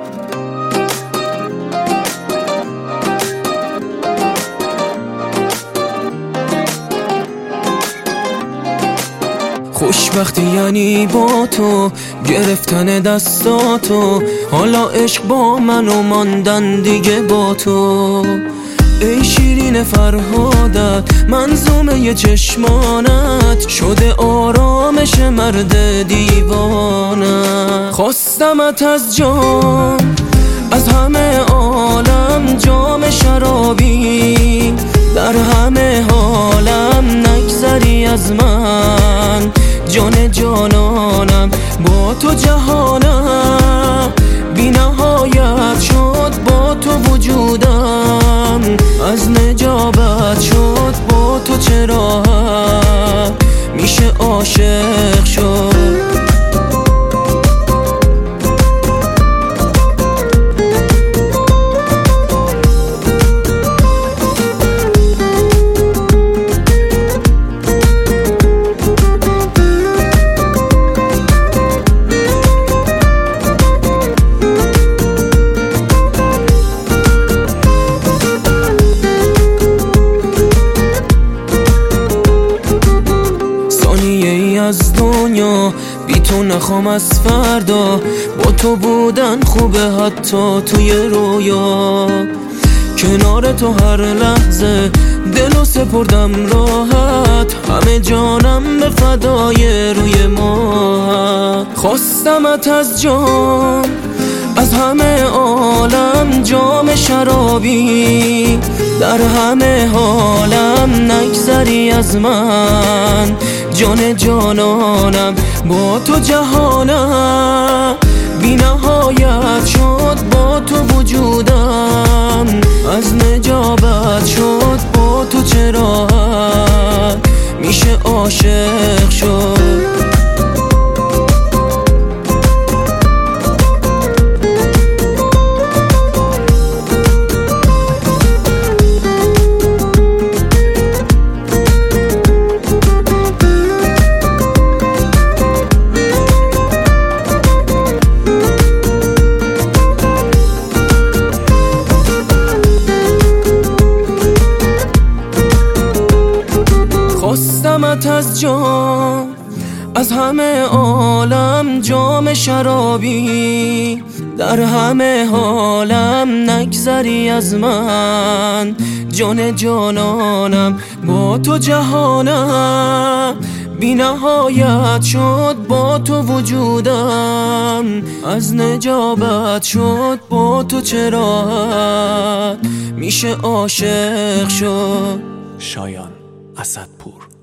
خوشبختی یعنی با تو گرفتن دستاتو، حالا عشق با من و ماندن دیگه با تو. ای شیرین فرهادت، منظومه چشمانت شده آرامش مرد دیوانت. خواستمت از جان، از همه عالم جام شرابی، در همه حالم نگذری از من. جان جانانم با تو جهانم، بی نهایت شد با تو وجودم. از نجابت شد با تو چرا میشه عاشق شد. از دنیا بی تو نخوام از فردا، با تو بودن خوبه حتی توی رویا. کنار تو هر لحظه دلو سپردم راحت، همه جانم به فدای روی ماهت. خواستمت از جان، از همه عالم جام شرابی، در همه حالم نگذری از من. جان جانانم با تو جهانم، بی نهایت شد با تو وجودم. از نجابت شد با تو چرا میشه عاشق شد. خواستمت از جان، از همه عالم جام شرابی، در همه حالم نگذری از من. جان جانانم با تو جهانم، بی نهایت شد با تو وجودم. از نجابت شد با تو چرا میشه عاشق شد. شایان اسدپور.